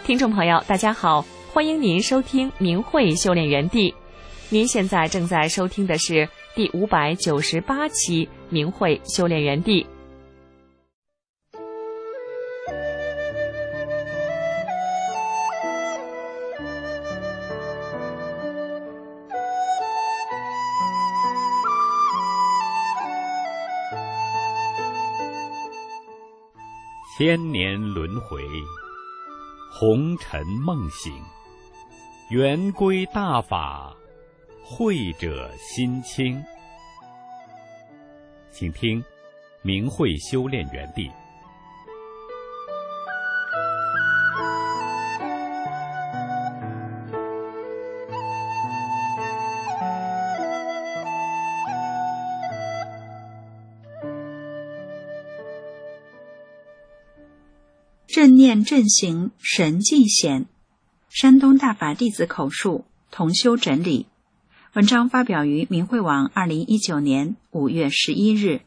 听众朋友，大家好，欢迎您收听明慧修炼园地。您现在正在收听的是第598期明慧修炼园地。 千年轮回，红尘梦醒，圆归大法，慧者心清。请听明慧修炼园地。 正念正行，神迹显。山东大法弟子口述，同修整理。文章发表于明慧网2019年5月11日。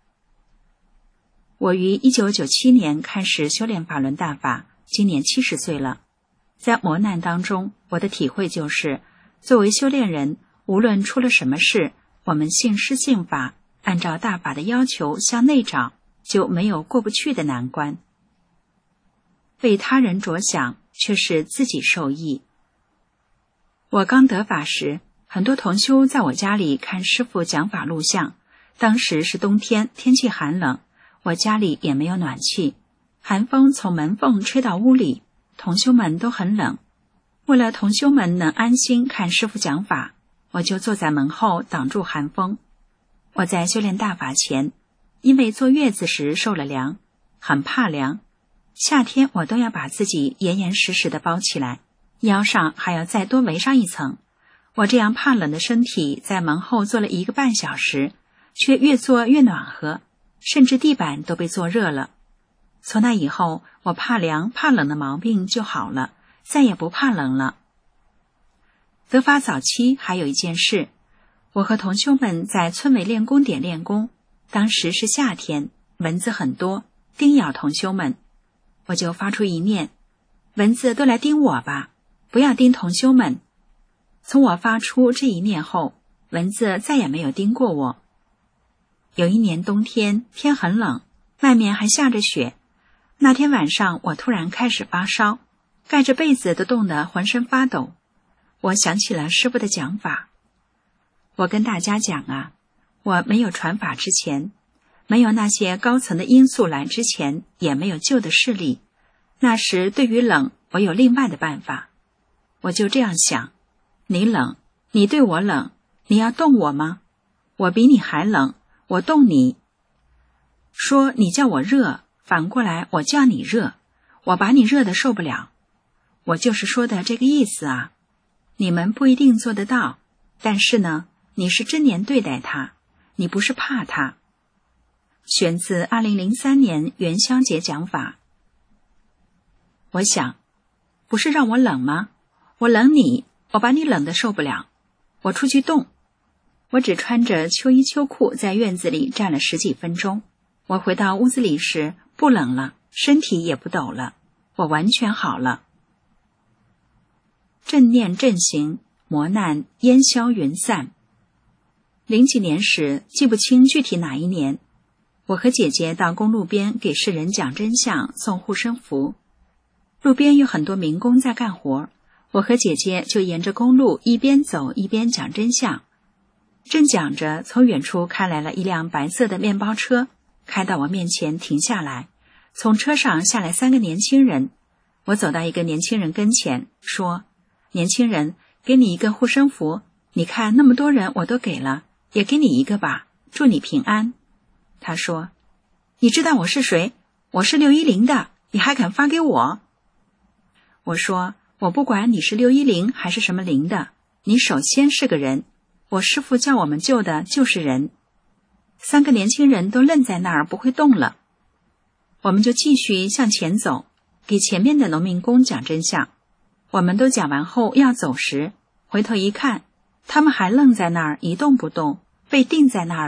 我于1997年开始修炼法轮大法，今年70岁了。在磨难当中，我的体会就是，作为修炼人，无论出了什么事，我们信师信法，按照大法的要求向内找，就没有过不去的难关。为他人着想，却是自己受益。我刚得法时，很多同修在我家里看师父讲法录像。当时是冬天，天气寒冷，我家里也没有暖气，寒风从门缝吹到屋里，同修们都很冷。为了同修们能安心看师父讲法，我就坐在门后挡住寒风。我在修炼大法前，因为坐月子时受了凉，很怕凉。夏天我都要把自己严严实实地包起来，腰上还要再多围上一层。我这样怕冷的身体在门后坐了1个半小时，却越坐越暖和，甚至地板都被坐热了。从那以后，我怕凉怕冷的毛病就好了，再也不怕冷了。得法早期还有一件事，我和同修们在村委练功点练功，当时是夏天，蚊子很多，叮咬同修们。我就发出一念，蚊子都来叮我吧，不要叮同修们。从我发出这一念后，蚊子再也没有叮过我。有一年冬天，天很冷，外面还下着雪。那天晚上我突然开始发烧，盖着被子都冻得浑身发抖。我想起了师父的讲法。我跟大家讲啊，我没有传法之前，没有那些高层的因素来之前，也没有旧的势力。那时对于冷，我有另外的办法。我就这样想，你冷，你对我冷，你要动我吗？我比你还冷，我动你。说你叫我热，反过来我叫你热，我把你热得受不了。我就是说的这个意思啊。你们不一定做得到，但是呢，你是真年对待他，你不是怕他。选自2003年元宵节讲法。我想，不是让我冷吗？我冷你，我把你冷得受不了。我出去动。我只穿着秋衣秋裤在院子里站了10几分钟。我回到屋子里时不冷了，身体也不抖了，我完全好了。正念正行，磨难烟消云散。00几年时，记不清具体哪一年，我和姐姐到公路边给世人讲真相，送护身符。路边有很多民工在干活，我和姐姐就沿着公路一边走一边讲真相。正讲着，从远处开来了一辆白色的面包车，开到我面前停下来，从车上下来3个年轻人。我走到一个年轻人跟前，说：年轻人，给你一个护身符，你看那么多人我都给了，也给你一个吧，祝你平安。他说：你知道我是谁？我是610的，你还敢发给我？我说：我不管你是610还是什么0的，你首先是个人，我师父叫我们救的就是人。3个年轻人都愣在那儿不会动了。我们就继续向前走，给前面的农民工讲真相。我们都讲完后要走时，回头一看，他们还愣在那儿一动不动，被定在那儿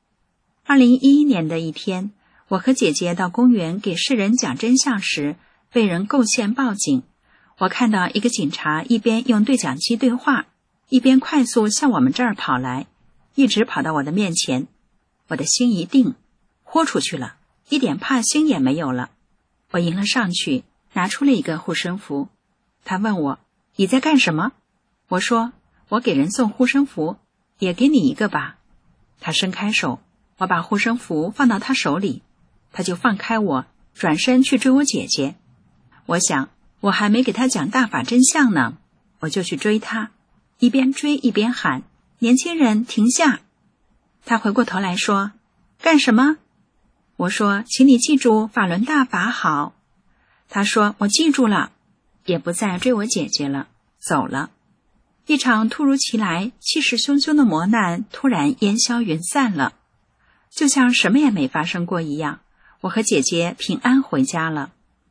了。2011年的一天，我和姐姐到公园给世人讲真相时， 被人构陷报警。我看到一个警察一边用对讲机对话，一边快速向我们这儿跑来，一直跑到我的面前。我的心一定，豁出去了，一点怕心也没有了。我迎了上去，拿出了一个护身符。他问我，你在干什么？我说，我给人送护身符，也给你一个吧。他伸开手，我把护身符放到他手里，他就放开我，转身去追我姐姐。我想，我还没给他讲大法真相呢，我就去追他，一边追一边喊，年轻人停下。他回过头来说，干什么？我说，请你记住法轮大法好。他说，我记住了，也不再追我姐姐了，走了。一场突如其来气势汹汹的磨难突然烟消云散了，就像什么也没发生过一样，我和姐姐平安回家了。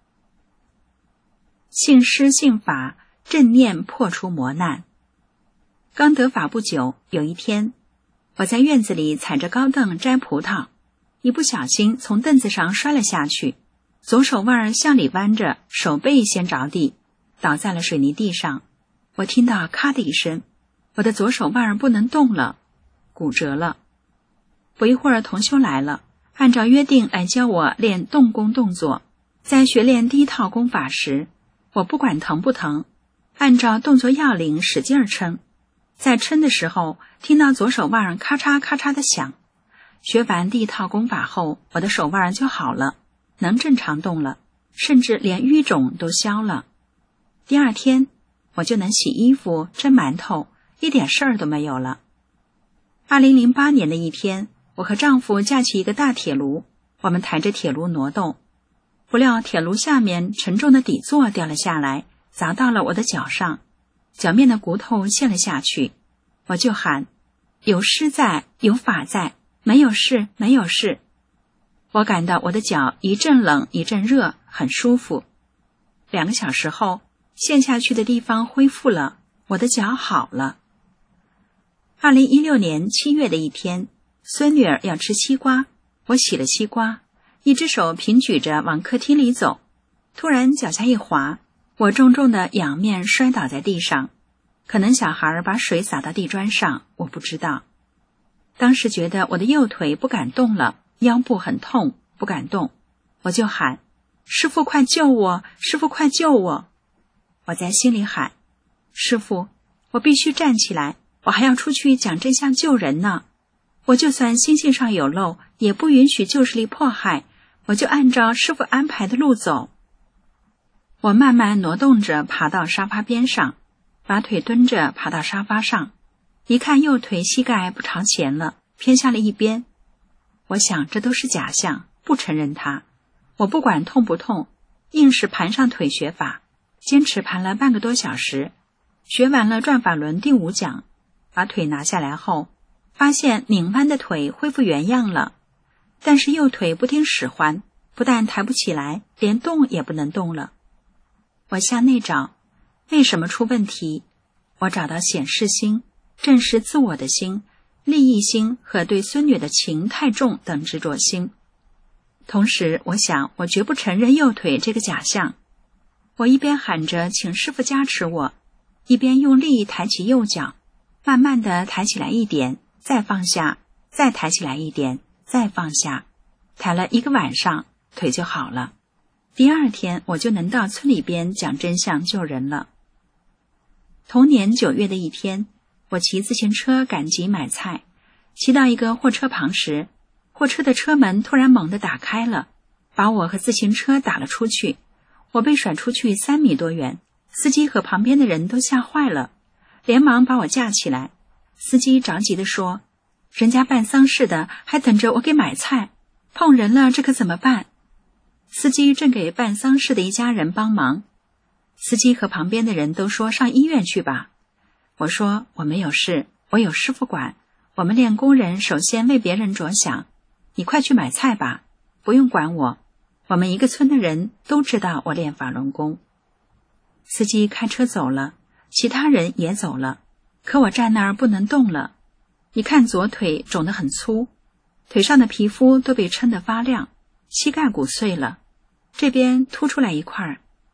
信师信法，正念破除磨难。刚得法不久，有一天，我在院子里踩着高凳摘葡萄，一不小心从凳子上摔了下去，左手腕向里弯着，手背先着地，倒在了水泥地上。我听到咔的一声，我的左手腕不能动了，骨折了。不一会儿同修来了，按照约定来教我练动功动作。在学练第一套功法时，我不管疼不疼，按照动作要领使劲撑。在撑的时候，听到左手腕咔嚓咔嚓的响。学完第一套功法后，我的手腕就好了，能正常动了，甚至连淤肿都消了。第二天，我就能洗衣服、蒸馒头，一点事儿都没有了。2008年的一天，我和丈夫架起一个大铁炉，我们抬着铁炉挪动，不料铁炉下面沉重的底座掉了下来，砸到了我的脚上，脚面的骨头陷了下去。我就喊，有师在，有法在，没有事，没有事。我感到我的脚一阵冷一阵热，很舒服。2个小时后，陷下去的地方恢复了，我的脚好了。2016年7月的一天，孙女儿要吃西瓜，我洗了西瓜，一只手平举着往客厅里走，突然脚下一滑，我重重的仰面摔倒在地上，可能小孩把水洒到地砖上，我不知道。当时觉得我的右腿不敢动了，腰部很痛，不敢动，我就喊，师父快救我，师父快救我。我在心里喊，师父，我必须站起来，我还要出去讲真相救人呢。我就算心性上有漏，也不允许旧势力迫害，我就按照师父安排的路走。我慢慢挪动着爬到沙发边上，把腿蹲着爬到沙发上，一看右腿膝盖不朝前了，偏向了一边。我想这都是假象，不承认它。我不管痛不痛，硬是盘上腿学法，坚持盘了半个多小时，学完了转法轮第5讲，把腿拿下来后，发现拧弯的腿恢复原样了，但是右腿不听使唤，不但抬不起来，连动也不能动了。我向内找，为什么出问题？我找到显示心、正视自我的心、利益心和对孙女的情太重等执着心。同时我想，我绝不承认右腿这个假象。我一边喊着请师父加持我，一边用力抬起右脚，慢慢地抬起来一点，再放下，再抬起来一点，再放下，抬了1个晚上，腿就好了。第2天我就能到村里边讲真相救人了。同年9月的一天，我骑自行车赶集买菜，骑到一个货车旁时，货车的车门突然猛地打开了，把我和自行车打了出去，我被甩出去3米多远，司机和旁边的人都吓坏了，连忙把我架起来。司机着急地说，人家办丧事的还等着我给买菜，碰人了这可怎么办？司机正给办丧事的一家人帮忙，司机和旁边的人都说上医院去吧。我说我没有事，我有师父管，我们练工人首先为别人着想，你快去买菜吧，不用管我，我们一个村的人都知道我练法轮功。司机开车走了，其他人也走了，可我站那儿不能动了。你看左腿肿得很粗，腿上的皮肤都被撑得发亮，膝盖骨碎了，这边凸出来一块，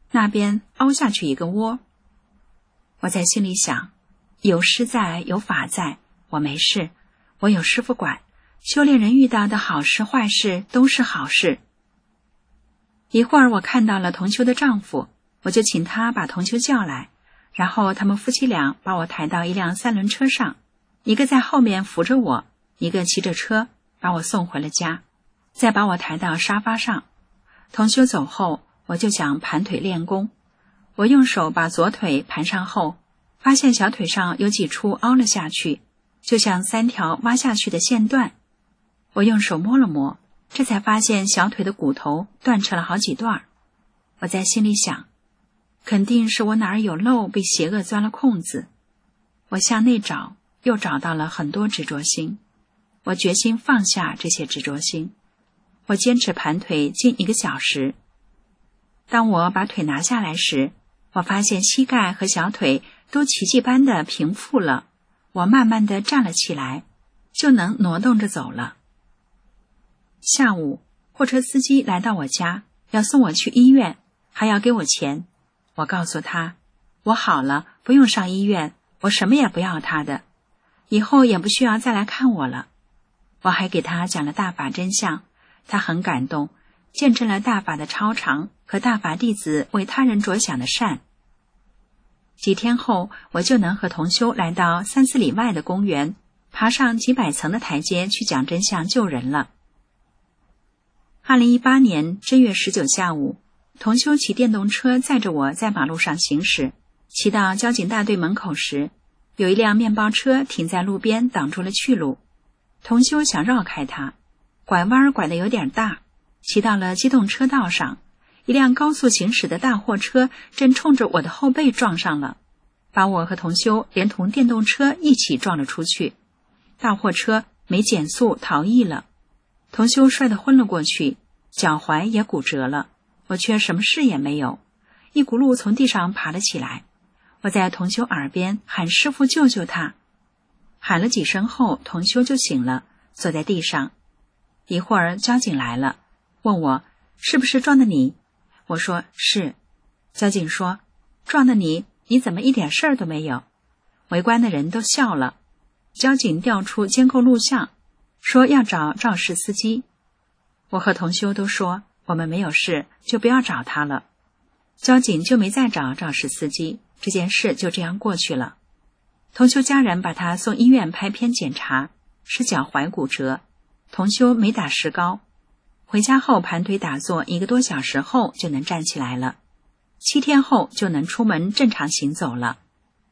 那边凹下去一个窝。我在心里想，有师在，有法在，我没事，我有师父管，修炼人遇到的好事坏事都是好事。一会儿我看到了同修的丈夫，我就请他把同修叫来，然后他们夫妻俩把我抬到一辆3轮车上，一个在后面扶着我，一个骑着车把我送回了家，再把我抬到沙发上。同修走后，我就想盘腿练功。我用手把左腿盘上后，发现小腿上有几处凹了下去，就像3条挖下去的线段。我用手摸了摸，这才发现小腿的骨头断成了好几段。我在心里想，肯定是我哪儿有漏，被邪恶钻了空子。我向内找，又找到了很多执着心。我决心放下这些执着心。我坚持盘腿近1个小时。当我把腿拿下来时，我发现膝盖和小腿都奇迹般的平复了。我慢慢地站了起来，就能挪动着走了。下午，货车司机来到我家，要送我去医院，还要给我钱。我告诉他，我好了，不用上医院，我什么也不要他的，以后也不需要再来看我了。我还给他讲了大法真相，他很感动，见证了大法的超常和大法弟子为他人着想的善。几天后，我就能和同修来到3、4里外的公园，爬上几百层的台阶去讲真相救人了。2018年正月19下午，同修骑电动车载着我在马路上行驶，骑到交警大队门口时，有一辆面包车停在路边挡住了去路。同修想绕开它，拐弯拐得有点大，骑到了机动车道上，一辆高速行驶的大货车正冲着我的后背撞上了，把我和同修连同电动车一起撞了出去。大货车没减速逃逸了，同修摔得昏了过去，脚踝也骨折了，我却什么事也没有，一骨碌从地上爬了起来。我在同修耳边喊师父救救他，喊了几声后，同修就醒了，坐在地上。一会儿交警来了，问我是不是撞的你？我说是。交警说，撞的你怎么一点事儿都没有？围观的人都笑了。交警调出监控录像，说要找肇事司机。我和同修都说我们没有事，就不要找他了。交警就没再找肇事司机，这件事就这样过去了。同修家人把他送医院拍片检查，是脚踝骨折，同修没打石膏。回家后盘腿打坐1个多小时后就能站起来了，7天后就能出门正常行走了。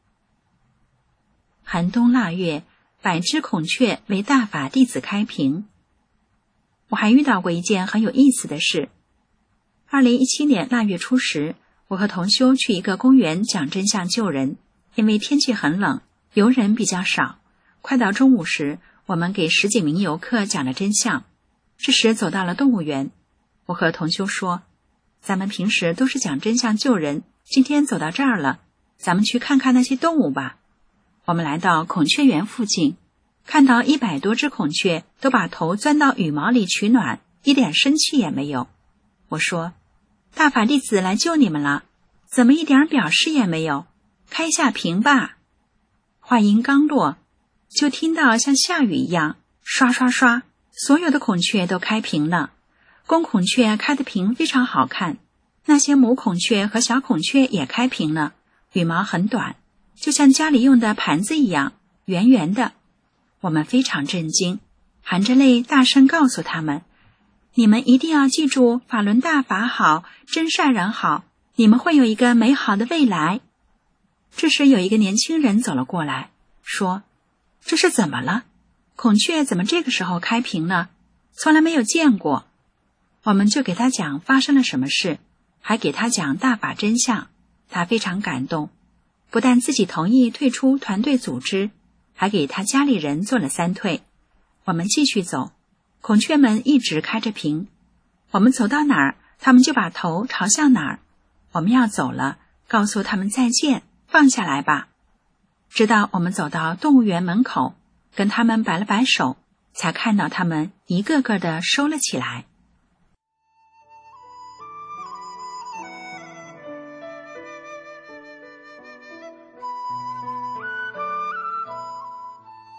寒冬腊月，100只孔雀为大法弟子开屏。我还遇到过一件很有意思的事。2017年腊月初时，我和同修去一个公园讲真相救人，因为天气很冷，游人比较少。快到中午时，我们给10几名游客讲了真相。这时走到了动物园，我和同修说，咱们平时都是讲真相救人，今天走到这儿了，咱们去看看那些动物吧。我们来到孔雀园附近，看到100多只孔雀都把头钻到羽毛里取暖，一点生气也没有。我说，大法弟子来救你们了，怎么一点表示也没有？开下屏吧。话音刚落，就听到像下雨一样，刷刷刷，所有的孔雀都开屏了。公孔雀开的屏非常好看，那些母孔雀和小孔雀也开屏了，羽毛很短，就像家里用的盘子一样，圆圆的。我们非常震惊，含着泪大声告诉他们，你们一定要记住法轮大法好，真善人好，你们会有一个美好的未来。这时有一个年轻人走了过来，说，这是怎么了？孔雀怎么这个时候开屏呢？从来没有见过。我们就给他讲发生了什么事，还给他讲大法真相。他非常感动，不但自己同意退出团队组织，还给他家里人做了3退。我们继续走，孔雀们一直开着屏，我们走到哪儿，他们就把头朝向哪儿。我们要走了，告诉他们再见，放下来吧。直到我们走到动物园门口，跟他们摆了摆手，才看到他们一个个的收了起来。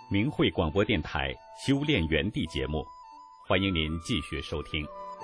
明慧广播电台修炼园地节目，欢迎您继续收听。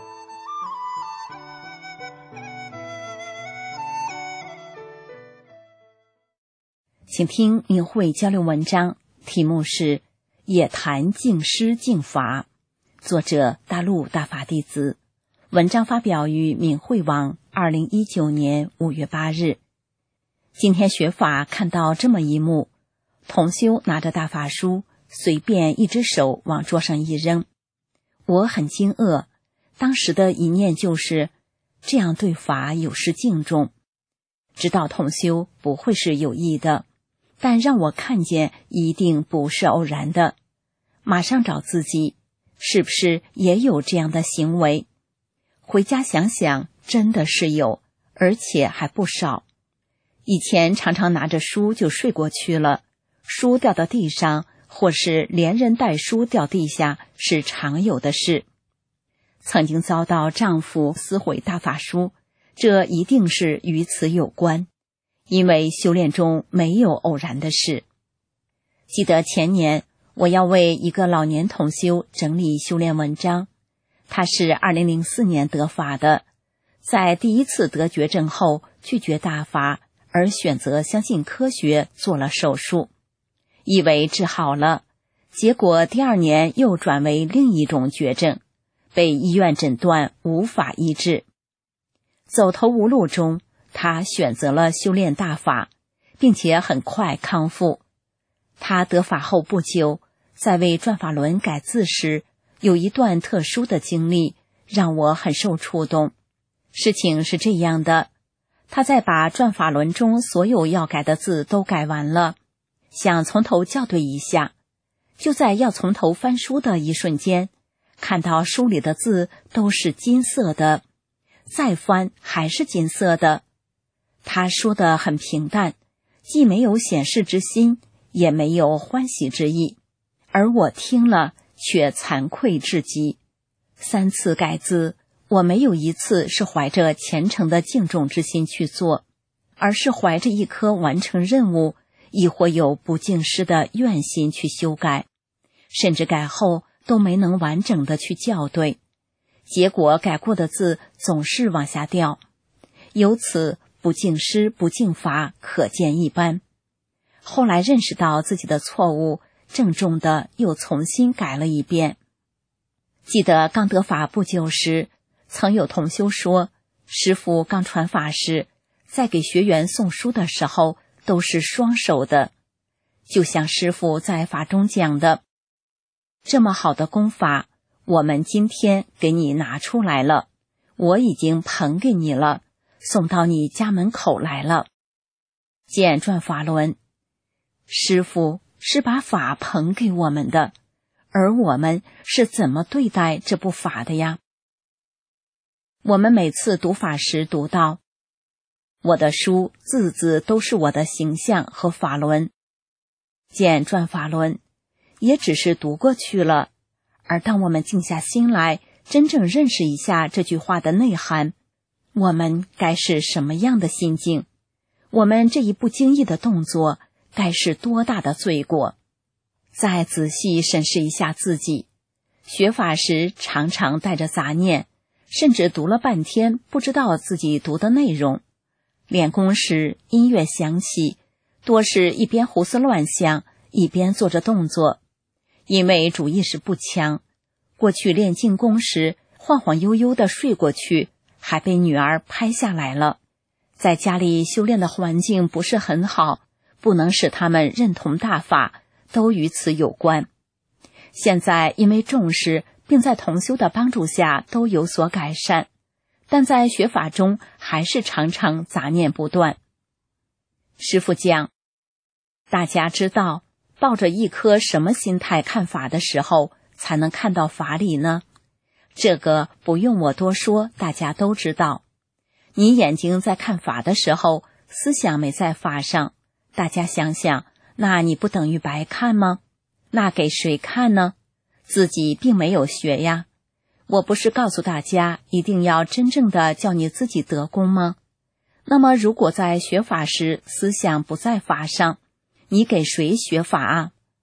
请听明慧交流文章，题目是《也谈净师净法》，作者大陆大法弟子。文章发表于明慧网2019年5月8日。今天学法看到这么一幕，同修拿着大法书，随便一只手往桌上一扔。我很惊愕，当时的一念就是这样对法有失敬重。知道同修不会是有意的，但让我看见一定不是偶然的，马上找自己是不是也有这样的行为。回家想想，真的是有，而且还不少。以前常常拿着书就睡过去了，书掉到地上，或是连人带书掉地下，是常有的事。曾经遭到丈夫撕毁大法书，这一定是与此有关，因为修炼中没有偶然的事。记得前年，我要为一个老年同修整理修炼文章，他是2004年得法的，在第一次得绝症后拒绝大法，而选择相信科学，做了手术，以为治好了，结果第2年又转为另一种绝症，被医院诊断无法医治。走投无路中，他选择了修炼大法，并且很快康复。他得法后不久，在为转法轮改字时，有一段特殊的经历让我很受触动。事情是这样的，他在把转法轮中所有要改的字都改完了，想从头校对一下，就在要从头翻书的一瞬间，看到书里的字都是金色的，再翻还是金色的。他说得很平淡，既没有显示之心，也没有欢喜之意，而我听了却惭愧至极。3次改字，我没有一次是怀着虔诚的敬重之心去做，而是怀着一颗完成任务，亦或有不敬师的愿心去修改，甚至改后都没能完整的去校对，结果改过的字总是往下掉，由此不敬师不敬法可见一斑。后来认识到自己的错误，郑重的又重新改了一遍。记得刚得法不久时，曾有同修说，师父刚传法时，在给学员送书的时候都是双手的，就像师父在法中讲的，这么好的功法，我们今天给你拿出来了，我已经捧给你了，送到你家门口来了。见转法轮，师父是把法捧给我们的，而我们是怎么对待这部法的呀？我们每次读法时读到，我的书字字都是我的形象和法轮，见转法轮，也只是读过去了。而当我们静下心来，真正认识一下这句话的内涵，我们该是什么样的心境？我们这一不经意的动作该是多大的罪过？再仔细审视一下自己，学法时常常带着杂念，甚至读了半天不知道自己读的内容。练功时音乐响起，多是一边胡思乱想，一边做着动作。因为主意识不强，过去练静功时晃晃悠悠地睡过去，还被女儿拍下来了。在家里修炼的环境不是很好，不能使他们认同大法，都与此有关。现在因为重视，并在同修的帮助下都有所改善，但在学法中还是常常杂念不断。师父讲，大家知道抱着一颗什么心态看法的时候才能看到法理呢？这个不用我多说，大家都知道。你眼睛在看法的时候，思想没在法上，大家想想，那你不等于白看吗？那给谁看呢？自己并没有学呀。我不是告诉大家一定要真正的叫你自己得功吗？那么如果在学法时思想不在法上，你给谁学法啊？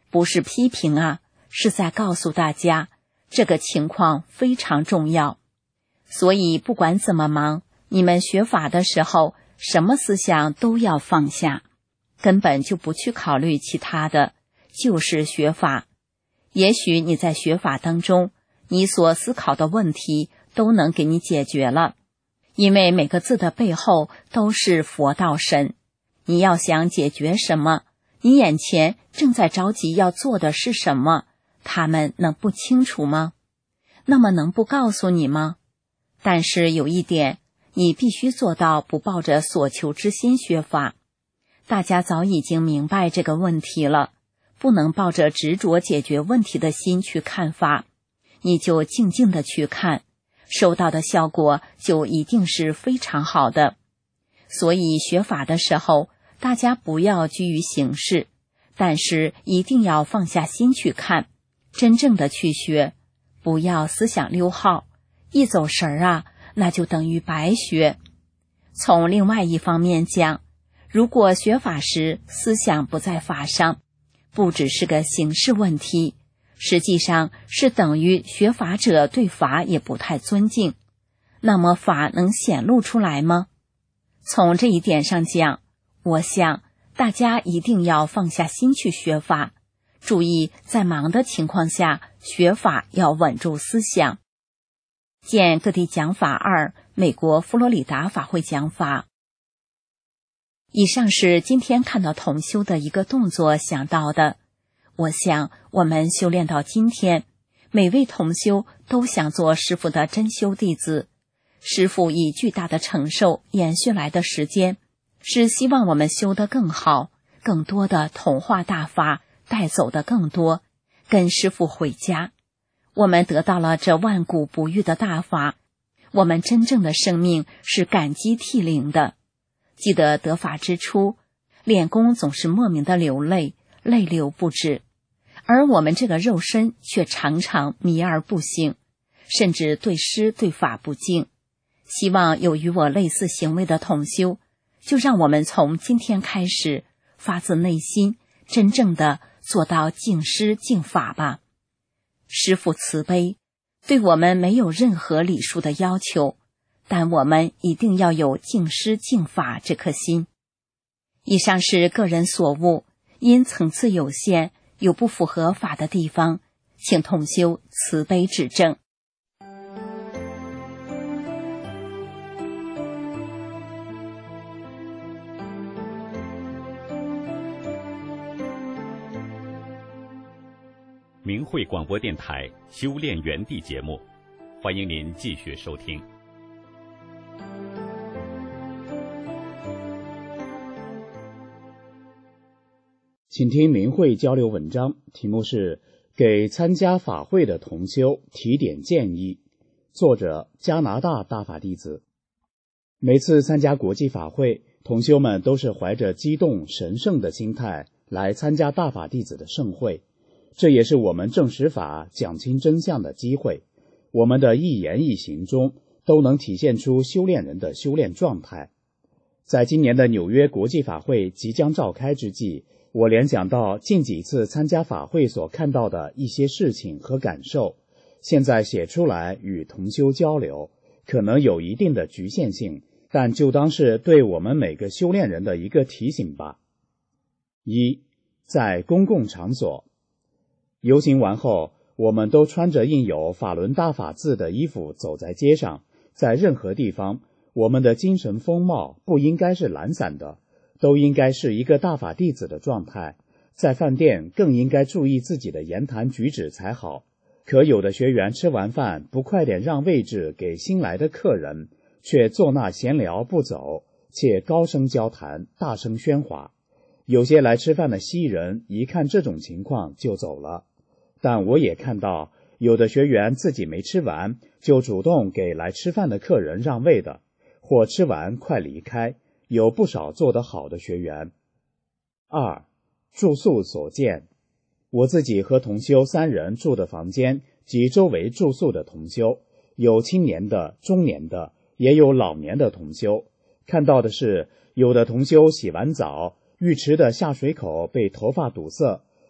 不是批评啊，是在告诉大家，这个情况非常重要。所以不管怎么忙，你们学法的时候，什么思想都要放下，根本就不去考虑其他的，就是学法。也许你在学法当中，你所思考的问题都能给你解决了，因为每个字的背后都是佛道神。你要想解决什么，你眼前正在着急要做的是什么，他们能不清楚吗？那么能不告诉你吗？但是有一点，你必须做到不抱着所求之心学法。大家早已经明白这个问题了，不能抱着执着解决问题的心去看法，你就静静的去看，收到的效果就一定是非常好的。所以学法的时候，大家不要拘于形式，但是一定要放下心去看，真正的去学，不要思想溜号，一走神儿啊，那就等于白学。从另外一方面讲，如果学法时思想不在法上，不只是个形式问题，实际上是等于学法者对法也不太尊敬，那么法能显露出来吗？从这一点上讲，我想大家一定要放下心去学法，注意在忙的情况下学法要稳住思想。见各地讲法2，美国佛罗里达法会讲法。以上是今天看到同修的一个动作想到的。我想我们修炼到今天，每位同修都想做师父的真修弟子。师父以巨大的承受延续来的时间，是希望我们修得更好，更多的同化大法，带走的更多，跟师父回家。我们得到了这万古不渝的大法，我们真正的生命是感激涕零的。记得得法之初，练功总是莫名的流泪，泪流不止，而我们这个肉身却常常迷而不醒，甚至对师对法不敬。希望有与我类似行为的同修，就让我们从今天开始，发自内心真正的做到敬师敬法吧。师父慈悲，对我们没有任何礼数的要求，但我们一定要有敬师敬法这颗心。以上是个人所悟，因层次有限，有不符合法的地方，请同修慈悲指正。 明慧广播电台修炼园地节目，欢迎您继续收听。 请听明慧交流文章，题目是给参加法会的同修提点建议，作者加拿大大法弟子。每次参加国际法会，同修们都是怀着激动神圣的心态来参加大法弟子的盛会，这也是我们证实法讲清真相的机会。我们的一言一行中都能体现出修炼人的修炼状态。在今年的纽约国际法会即将召开之际，我联想到近几次参加法会所看到的一些事情和感受，现在写出来与同修交流，可能有一定的局限性，但就当是对我们每个修炼人的一个提醒吧。1，在公共场所。游行完后，我们都穿着印有法轮大法字的衣服走在街上，在任何地方，我们的精神风貌不应该是懒散的，都应该是一个大法弟子的状态。在饭店更应该注意自己的言谈举止才好。可有的学员吃完饭不快点让位置给新来的客人，却坐那闲聊不走，且高声交谈，大声喧哗。有些来吃饭的西人一看这种情况就走了，但我也看到有的学员自己没吃完就主动给来吃饭的客人让位的，或吃完快离开，有不少做得好的学员。2，住宿所见。我自己和同修3人住的房间及周围住宿的同修，有青年的、中年的，也有老年的同修。看到的是，有的同修洗完澡，浴池的下水口被头发堵塞，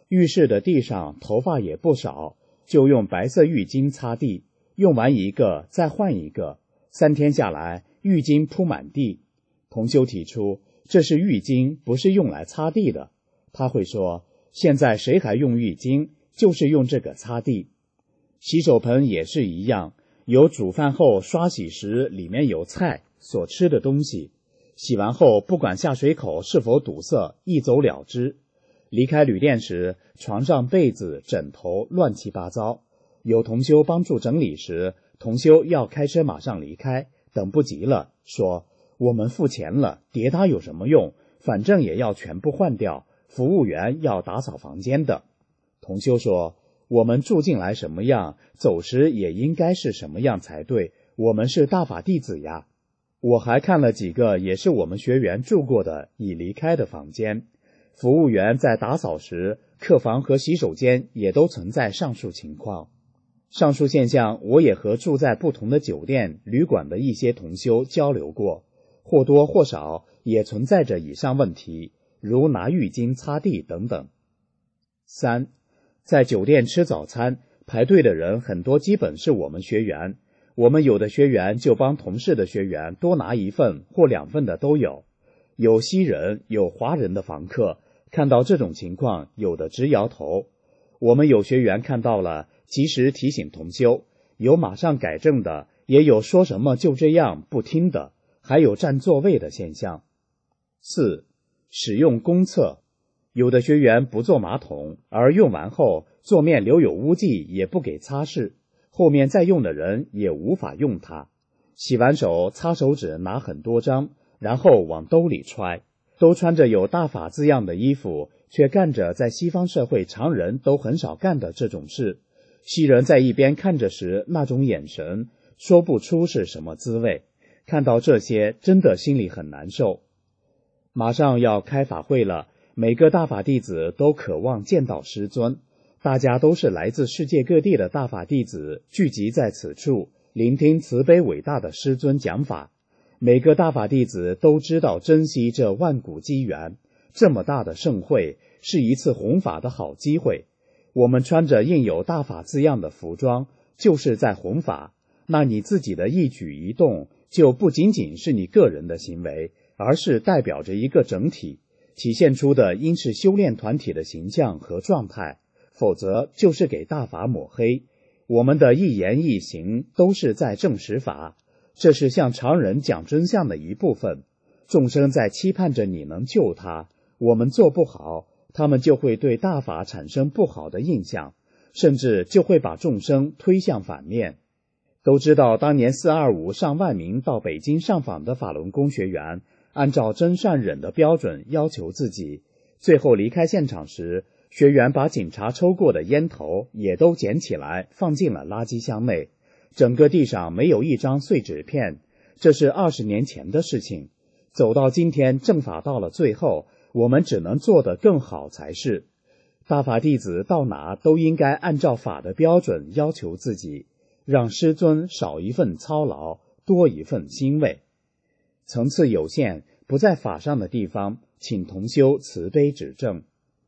浴室的地上头发也不少，就用白色浴巾擦地，用完一个再换一个，3天下来浴巾铺满地。同修提出，这是浴巾，不是用来擦地的。他会说，现在谁还用浴巾，就是用这个擦地。洗手盆也是一样，有煮饭后刷洗时里面有菜所吃的东西，洗完后不管下水口是否堵塞，一走了之。离开旅店时，床上被子枕头乱七八糟，有同修帮助整理时，同修要开车马上离开，等不及了，说我们付钱了，叠它有什么用，反正也要全部换掉，服务员要打扫房间的。同修说，我们住进来什么样，走时也应该是什么样才对，我们是大法弟子呀。我还看了几个也是我们学员住过的已离开的房间，服务员在打扫时，客房和洗手间也都存在上述情况。上述现象我也和住在不同的酒店旅馆的一些同修交流过，或多或少也存在着以上问题，如拿浴巾擦地等等。3. 在酒店吃早餐，排队的人很多基本是我们学员，我们有的学员就帮同事的学员多拿1份或2份的都有。有西人有华人的房客，看到这种情况，有的直摇头。我们有学员看到了，及时提醒同修，有马上改正的，也有说什么就这样不听的，还有占座位的现象。4. 使用公厕，有的学员不坐马桶，而用完后座面留有污迹也不给擦拭，后面再用的人也无法用它。洗完手擦手纸拿很多张，然后往兜里揣，都穿着有大法字样的衣服，却干着在西方社会常人都很少干的这种事。西人在一边看着时，那种眼神说不出是什么滋味，看到这些真的心里很难受。马上要开法会了，每个大法弟子都渴望见到师尊，大家都是来自世界各地的大法弟子聚集在此处，聆听慈悲伟大的师尊讲法。每个大法弟子都知道珍惜这万古机缘，这么大的盛会是一次弘法的好机会。我们穿着印有大法字样的服装，就是在弘法，那你自己的一举一动就不仅仅是你个人的行为，而是代表着一个整体，体现出的应是修炼团体的形象和状态，否则就是给大法抹黑。我们的一言一行都是在证实法，这是向常人讲真相的一部分。众生在期盼着你能救他，我们做不好，他们就会对大法产生不好的印象，甚至就会把众生推向反面。都知道当年425上万名到北京上访的法轮功学员，按照真善忍的标准要求自己，最后离开现场时，学员把警察抽过的烟头也都捡起来放进了垃圾箱内，整个地上没有一张碎纸片，这是20年前的事情。走到今天，正法到了最后，我们只能做得更好才是。大法弟子到哪都应该按照法的标准要求自己，让师尊少一份操劳，多一份欣慰。层次有限，不在法上的地方，请同修慈悲指正。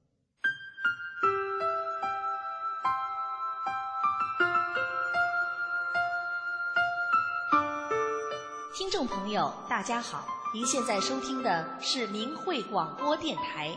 听众朋友大家好，您现在收听的是明慧广播电台。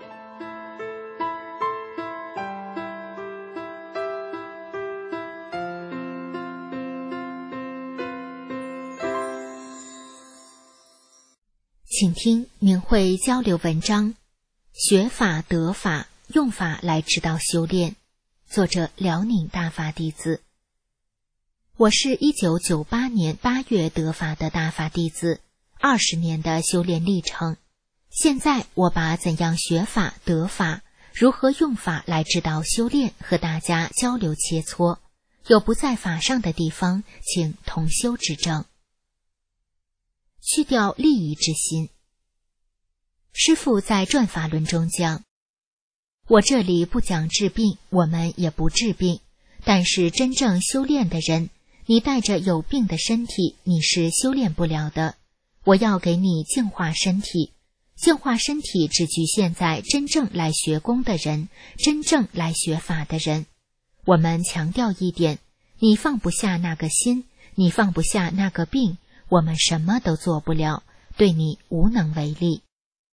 请听明慧交流文章，学法得法，用法来指导修炼，作者辽宁大法弟子。我是1998年8月得法的大法弟子，20年的修炼历程。现在我把怎样学法得法，如何用法来指导修炼和大家交流切磋，有不在法上的地方，请同修指正。去掉利益之心。师父在转法轮中讲，我这里不讲治病，我们也不治病，但是真正修炼的人，你带着有病的身体，你是修炼不了的。我要给你净化身体， 净化身体只局限在真正来学功的人，真正来学法的人。我们强调一点，你放不下那个心，你放不下那个病，我们什么都做不了，对你无能为力。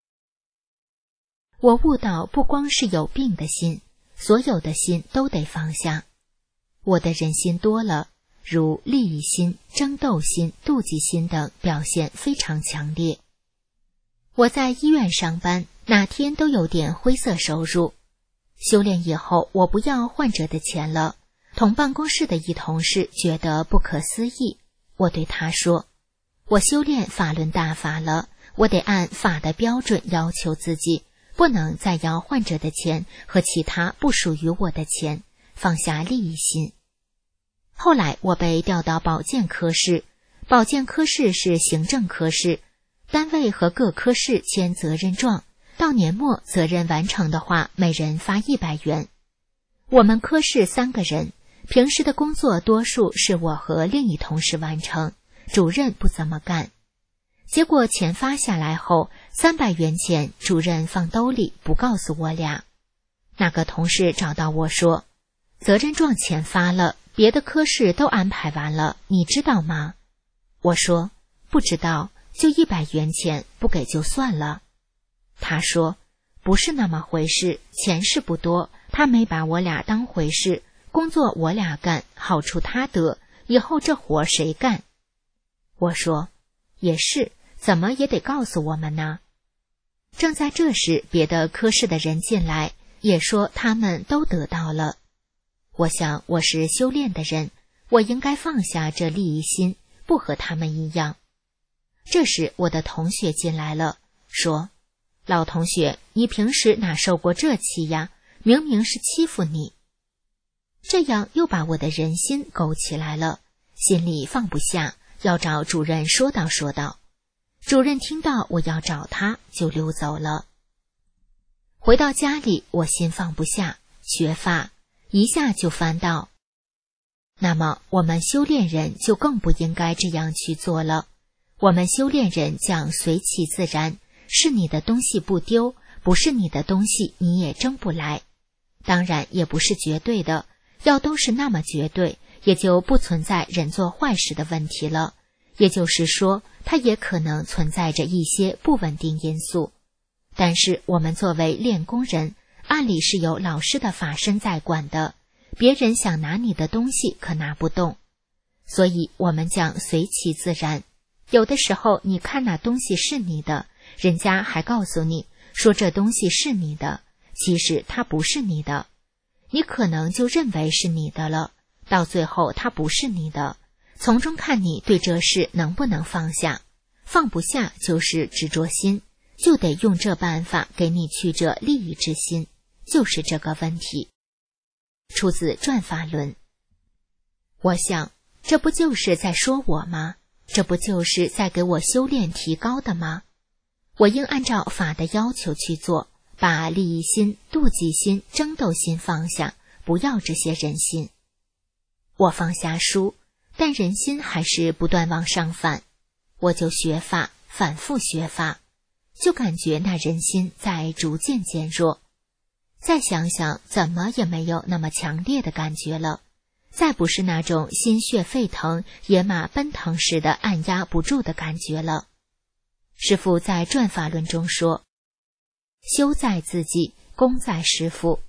我悟到，不光是有病的心，所有的心都得放下。我的人心多了，如利益心、争斗心、妒忌心等表现非常强烈。我在医院上班，哪天都有点灰色收入。修炼以后，我不要患者的钱了。同办公室的一同事觉得不可思议，我对他说，我修炼法轮大法了，我得按法的标准要求自己，不能再要患者的钱和其他不属于我的钱，放下利益心。后来我被调到保健科室，保健科室是行政科室，单位和各科室签责任状，到年末责任完成的话，每人发100元。我们科室3个人，平时的工作多数是我和另一同事完成，主任不怎么干。结果钱发下来后，300元钱主任放兜里，不告诉我俩。那个同事找到我说，责任状钱发了，别的科室都安排完了，你知道吗？我说，不知道，就100元钱，不给就算了。他说，不是那么回事，钱是不多，他没把我俩当回事，工作我俩干，好处他得，以后这活谁干？我说，也是，怎么也得告诉我们呢。正在这时，别的科室的人进来，也说他们都得到了。我想，我是修炼的人，我应该放下这利益心，不和他们一样。这时我的同学进来了，说，老同学，你平时哪受过这气呀？明明是欺负你。这样又把我的人心勾起来了，心里放不下，要找主任说道说道。主任听到我要找他，就溜走了。回到家里，我心放不下，学法一下就翻到。那么我们修炼人就更不应该这样去做了。我们修炼人讲随其自然，是你的东西不丢，不是你的东西你也争不来。当然也不是绝对的，要都是那么绝对，也就不存在人做坏事的问题了。也就是说，它也可能存在着一些不稳定因素。但是我们作为练功人，按理是有老师的法身在管的，别人想拿你的东西可拿不动。所以我们讲随其自然。有的时候你看那东西是你的，人家还告诉你说这东西是你的，其实它不是你的，你可能就认为是你的了，到最后它不是你的，从中看你对这事能不能放下。放不下就是执着心，就得用这办法给你去这利益之心，就是这个问题。出自《转法轮》。我想，这不就是在说我吗？这不就是在给我修炼提高的吗？我应按照法的要求去做，把利益心、妒忌心、争斗心放下，不要这些人心。我放下书，但人心还是不断往上反，我就学法，反复学法，就感觉那人心在逐渐减弱。再想想，怎么也没有那么强烈的感觉了，再不是那种心血沸腾、野马奔腾似的按压不住的感觉了。师父在《转法轮》中说，修在自己，功在师父。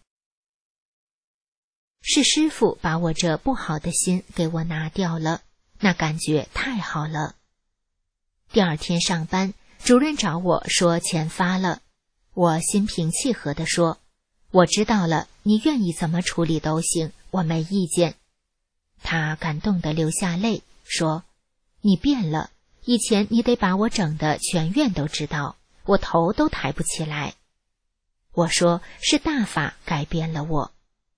是师父把我这不好的心给我拿掉了，那感觉太好了。第二天上班，主任找我说钱发了，我心平气和地说，我知道了，你愿意怎么处理都行，我没意见。他感动地流下泪，说，你变了，以前你得把我整得全院都知道，我头都抬不起来。我说，是大法改变了我。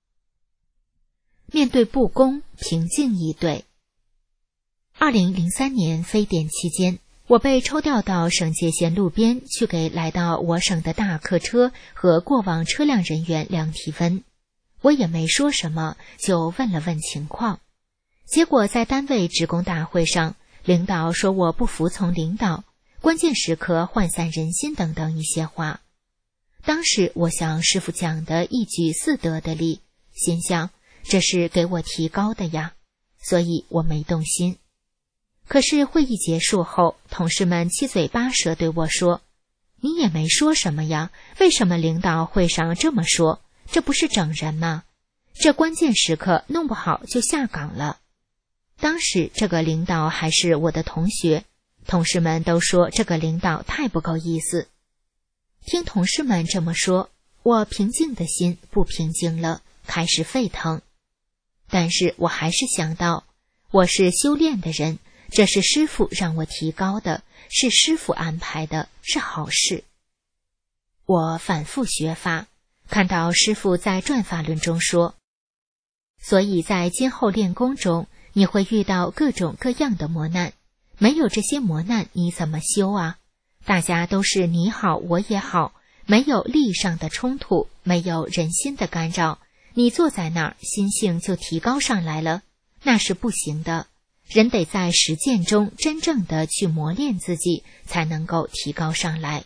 面对不公，平静以对。2003年非典期间，我被抽调到省界线路边去给来到我省的大客车和过往车辆人员量体温。我也没说什么，就问了问情况。结果在单位职工大会上，领导说我不服从领导， 关键时刻涣散人心等等一些话。当时我想师父讲的一举四得的理，心想这是给我提高的呀，所以我没动心。可是会议结束后，同事们七嘴八舌对我说，你也没说什么呀，为什么领导会上这么说？这不是整人吗？这关键时刻弄不好就下岗了。当时这个领导还是我的同学，同事们都说这个领导太不够意思。听同事们这么说，我平静的心不平静了，开始沸腾。但是我还是想到，我是修炼的人，这是师父让我提高的，是师父安排的，是好事。我反复学法，看到师父在转法轮中说，所以在今后练功中，你会遇到各种各样的磨难，没有这些磨难你怎么修啊？大家都是你好我也好，没有利益上的冲突，没有人心的干扰，你坐在那儿心性就提高上来了，那是不行的。人得在实践中真正的去磨练自己，才能够提高上来。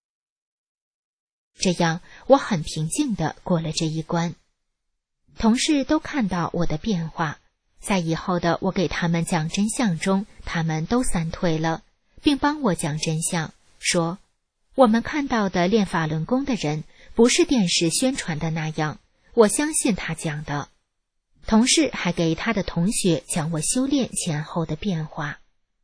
这样我很平静地过了这一关。同事都看到我的变化，在以后的我给他们讲真相中，他们都散退了，并帮我讲真相，说我们看到的练法轮功的人不是电视宣传的那样，我相信他讲的。同事还给他的同学讲我修炼前后的变化。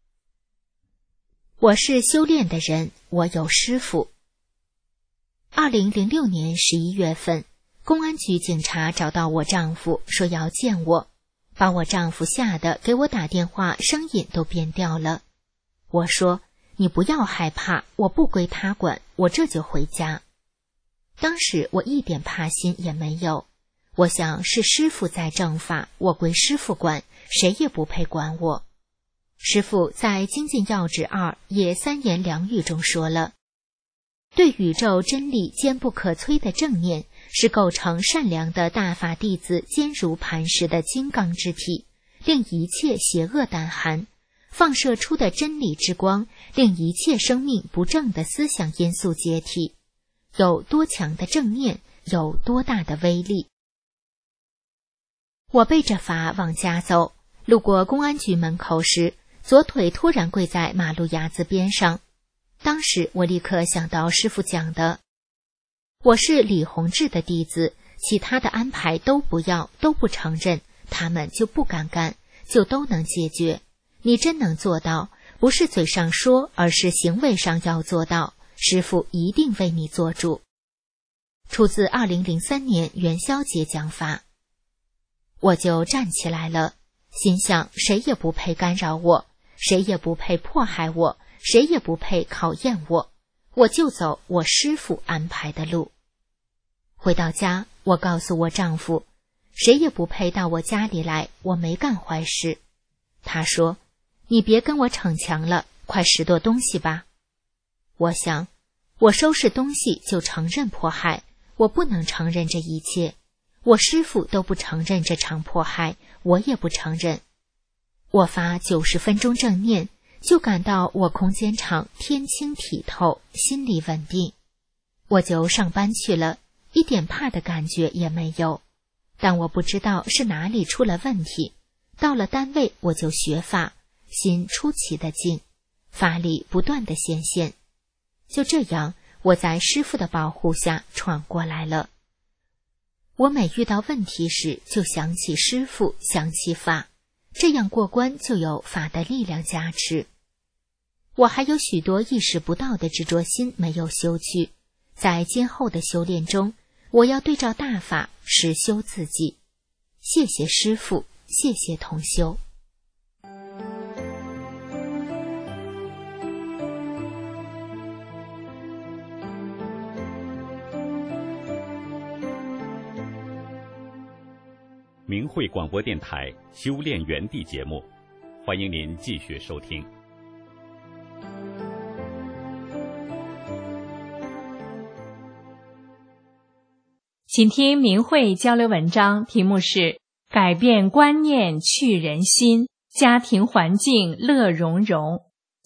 我是修炼的人，我有师父。2006年11月份，公安局警察找到我丈夫，说要见我，把我丈夫吓得给我打电话，声音都变调了。我说，你不要害怕，我不归他管，我这就回家。当时我一点怕心也没有，我想是师父在正法，我归师父管，谁也不配管我。师父在《精进要旨2也3言2语中说了，对宇宙真理坚不可摧的正念，是构成善良的大法弟子坚如磐石的金刚之体，令一切邪恶胆寒，放射出的真理之光，令一切生命不正的思想因素解体。有多强的正念，有多大的威力。我背着法往家走，路过公安局门口时，左腿突然跪在马路牙子边上。当时我立刻想到师父讲的，我是李洪志的弟子，其他的安排都不要，都不承认，他们就不敢干，就都能解决。你真能做到，不是嘴上说，而是行为上要做到，师父一定为你做主。出自2003年元宵节讲法。我就站起来了，心想谁也不配干扰我，谁也不配迫害我，谁也不配考验我，我就走我师父安排的路。回到家，我告诉我丈夫，谁也不配到我家里来，我没干坏事。他说，你别跟我逞强了，快拾掇东西吧。我想，我收拾东西就承认迫害，我不能承认这一切。我师父都不承认这场迫害，我也不承认。我发90分钟正念，就感到我空间场天清体透，心里稳定。我就上班去了，一点怕的感觉也没有。但我不知道是哪里出了问题。到了单位我就学法，心出奇的静，法力不断的显现。就这样，我在师父的保护下闯过来了。我每遇到问题时，就想起师父，想起法，这样过关就有法的力量加持。我还有许多意识不到的执着心没有修去，在今后的修炼中，我要对照大法实修自己。谢谢师父，谢谢同修。 明慧广播电台修炼园地节目，欢迎您继续收听。 请听明慧交流文章，题目是改变观念去人心，家庭环境乐融融，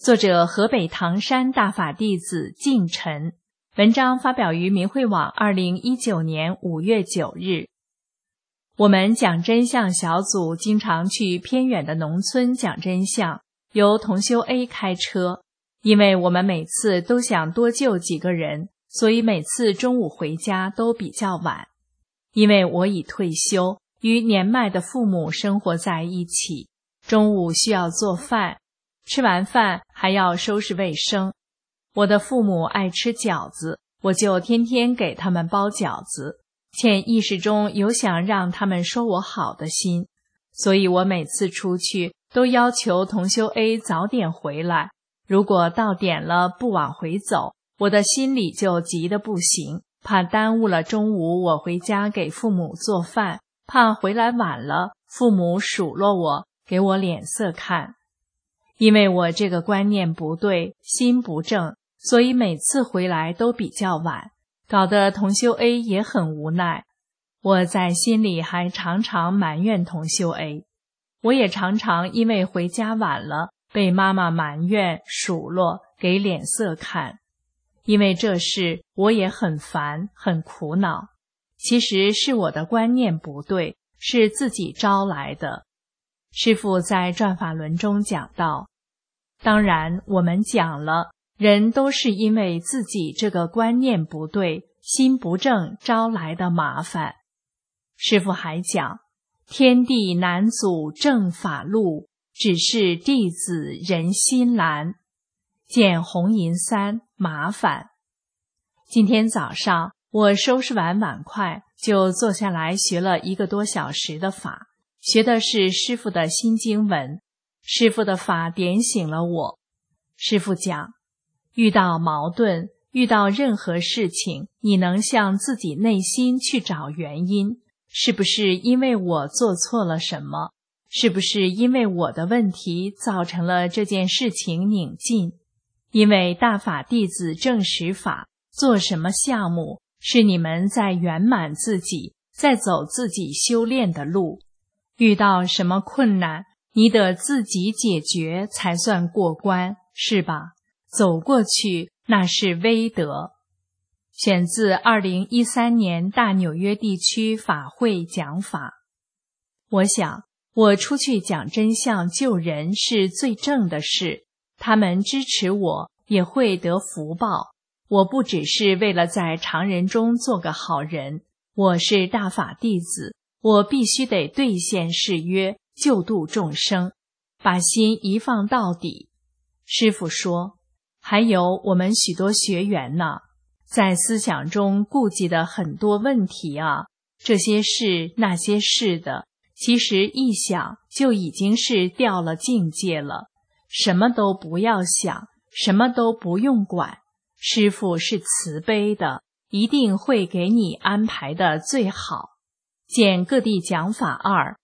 作者河北唐山大法弟子净晨，文章发表于明慧网2019年5月9日。我们讲真相小组经常去偏远的农村讲真相，由同修 A 开车。因为我们每次都想多救几个人，所以每次中午回家都比较晚。因为我已退休，与年迈的父母生活在一起，中午需要做饭，吃完饭还要收拾卫生。我的父母爱吃饺子，我就天天给他们包饺子，潜意识中有想让他们说我好的心，所以我每次出去都要求同修 A 早点回来。如果到点了不往回走，我的心里就急得不行，怕耽误了中午我回家给父母做饭，怕回来晚了父母数落我，给我脸色看。因为我这个观念不对，心不正，所以每次回来都比较晚，搞得同修 A 也很无奈。我在心里还常常埋怨同修 A， 我也常常因为回家晚了被妈妈埋怨数落，给脸色看。因为这事我也很烦，很苦恼。其实是我的观念不对，是自己招来的。师父在转法轮中讲到，当然我们讲了，人都是因为自己这个观念不对，心不正招来的麻烦。师父还讲，天地难阻正法路，只是弟子人心懒，见红银三麻烦。今天早上我收拾完碗筷，就坐下来学了1个多小时的法，学的是师父的心经文。师父的法点醒了我。师父讲，遇到矛盾，遇到任何事情，你能向自己内心去找原因，是不是因为我做错了什么？是不是因为我的问题造成了这件事情拧进？因为大法弟子证实法，做什么项目，是你们在圆满自己，在走自己修炼的路。遇到什么困难，你得自己解决才算过关，是吧？走过去，那是威德。选自2013年大纽约地区法会讲法。我想，我出去讲真相救人是最正的事，他们支持我也会得福报。我不只是为了在常人中做个好人，我是大法弟子，我必须得兑现誓约，救度众生，把心一放到底。师父说，还有我们许多学员呢，在思想中顾忌的很多问题啊，这些事那些事的，其实一想就已经是掉了境界了。什么都不要想，什么都不用管，师父是慈悲的，一定会给你安排的最好。见各地讲法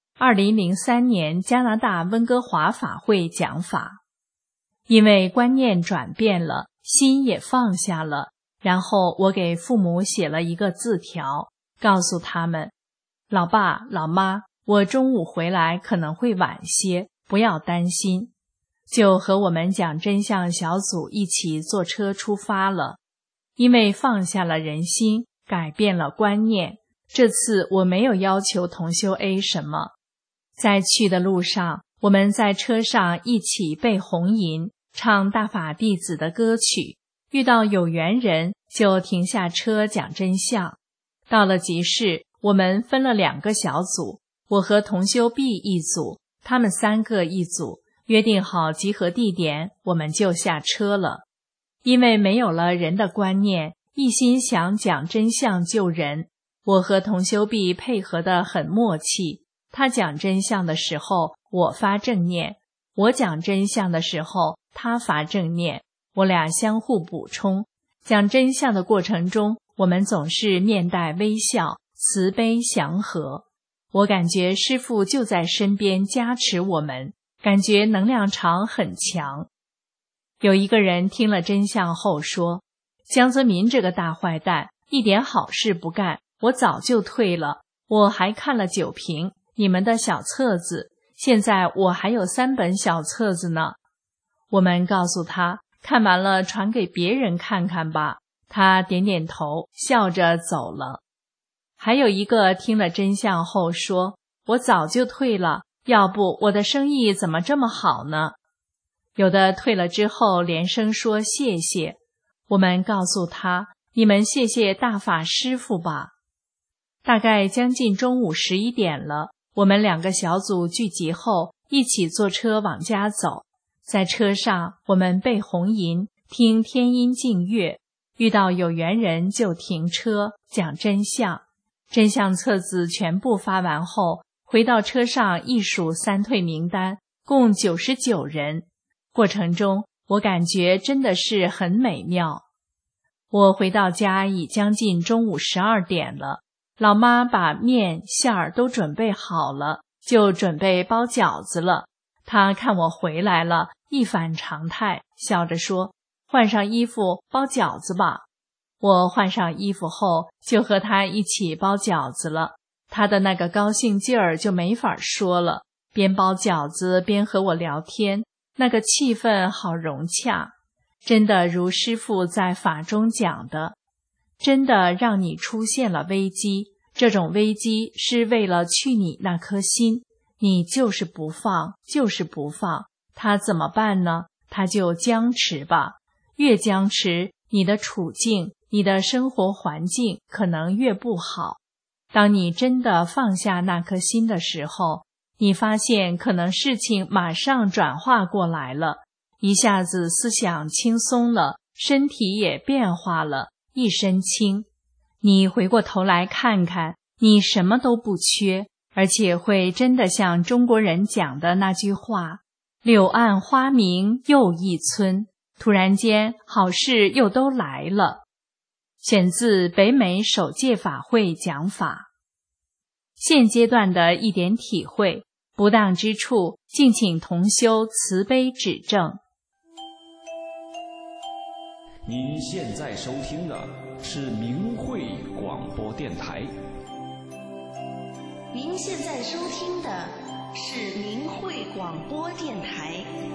2，2003年加拿大温哥华法会讲法。因为观念转变了，心也放下了，然后我给父母写了一个字条，告诉他们，老爸老妈，我中午回来可能会晚些，不要担心。就和我们讲真相小组一起坐车出发了。因为放下了人心，改变了观念，这次我没有要求同修 A 什么。在去的路上，我们在车上一起背红银，唱大法弟子的歌曲，遇到有缘人就停下车讲真相。到了集市，我们分了2个小组，我和同修 B 一组，他们3个一组，约定好集合地点，我们就下车了。因为没有了人的观念，一心想讲真相救人，我和同修 B 配合得很默契。他讲真相的时候，我发正念；我讲真相的时候，他发正念，我俩相互补充。讲真相的过程中，我们总是面带微笑，慈悲祥和。我感觉师父就在身边加持我们，感觉能量场很强。有一个人听了真相后说，江泽民这个大坏蛋一点好事不干，我早就退了，我还看了9瓶你们的小册子，现在我还有3本小册子呢。 我们告诉他，看完了传给别人看看吧。他点点头，笑着走了。还有一个听了真相后说，我早就退了，要不我的生意怎么这么好呢？有的退了之后连声说谢谢。我们告诉他，你们谢谢大法师父吧。大概将近中午11点了，我们2个小组聚集后，一起坐车往家走。在车上，我们背红吟，听天音净乐，遇到有缘人就停车，讲真相。真相册子全部发完后，回到车上一数3退名单，共99人。过程中，我感觉真的是很美妙。我回到家已将近中午12点了，老妈把面馅儿都准备好了，就准备包饺子了。她看我回来了，一反常态，笑着说，换上衣服包饺子吧。我换上衣服后，就和她一起包饺子了。她的那个高兴劲儿就没法说了，边包饺子边和我聊天，那个气氛好融洽。真的如师父在法中讲的，真的让你出现了危机，这种危机是为了去你那颗心，你就是不放，就是不放，他怎么办呢？他就僵持吧，越僵持，你的处境，你的生活环境可能越不好。当你真的放下那颗心的时候，你发现可能事情马上转化过来了，一下子思想轻松了，身体也变化了，一身轻。你回过头来看看，你什么都不缺，而且会真的像中国人讲的那句话，柳暗花明又一村，突然间好事又都来了。选自北美首届法会讲法。现阶段的一点体会，不当之处，敬请同修慈悲指正。 您现在收听的是明慧广播电台。 您现在收听的是明慧广播电台。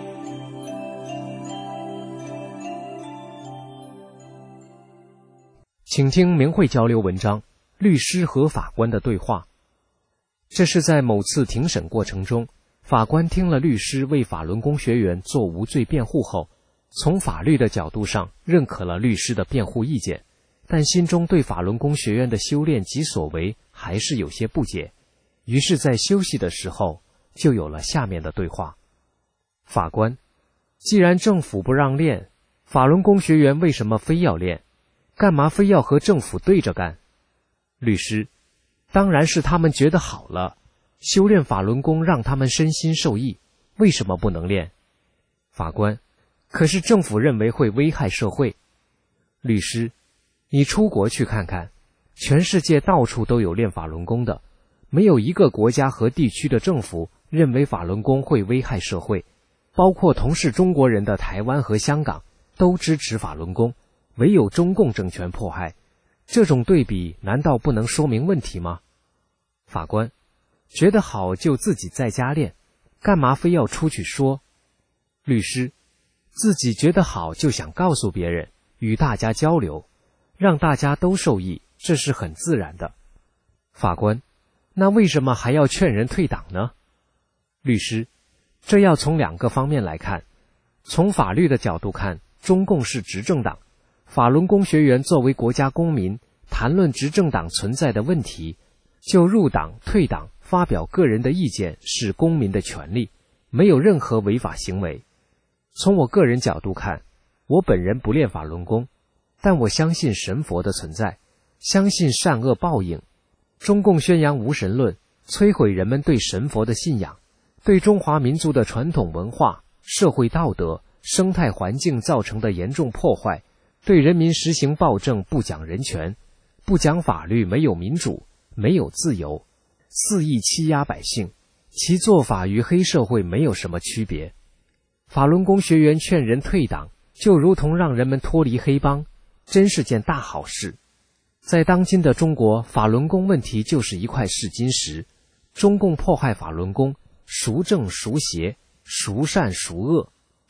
请听明慧交流文章：律师和法官的对话。这是在某次庭审过程中，法官听了律师为法轮功学员做无罪辩护后，从法律的角度上认可了律师的辩护意见，但心中对法轮功学员的修炼及所为还是有些不解，于是在休息的时候就有了下面的对话。法官：既然政府不让练，法轮功学员为什么非要练？干嘛非要和政府对着干？律师：当然是他们觉得好了，修炼法轮功让他们身心受益，为什么不能练？法官：可是政府认为会危害社会。律师：你出国去看看，全世界到处都有练法轮功的，没有一个国家和地区的政府认为法轮功会危害社会，包括同是中国人的台湾和香港都支持法轮功，唯有中共政权迫害。这种对比难道不能说明问题吗？法官：觉得好就自己在家练，干嘛非要出去说？律师：自己觉得好就想告诉别人，与大家交流，让大家都受益，这是很自然的。法官：那为什么还要劝人退党呢？律师：这要从2个方面来看。从法律的角度看，中共是执政党，法轮功学员作为国家公民，谈论执政党存在的问题，就入党、退党、发表个人的意见是公民的权利，没有任何违法行为。从我个人角度看，我本人不练法轮功，但我相信神佛的存在，相信善恶报应。中共宣扬无神论，摧毁人们对神佛的信仰，对中华民族的传统文化、社会道德、生态环境造成的严重破坏，对人民实行暴政，不讲人权，不讲法律，没有民主，没有自由，肆意欺压百姓，其做法与黑社会没有什么区别。法轮功学员劝人退党，就如同让人们脱离黑帮，真是件大好事。在当今的中国，法轮功问题就是一块试金石，中共迫害法轮功，孰正孰邪，孰善孰恶，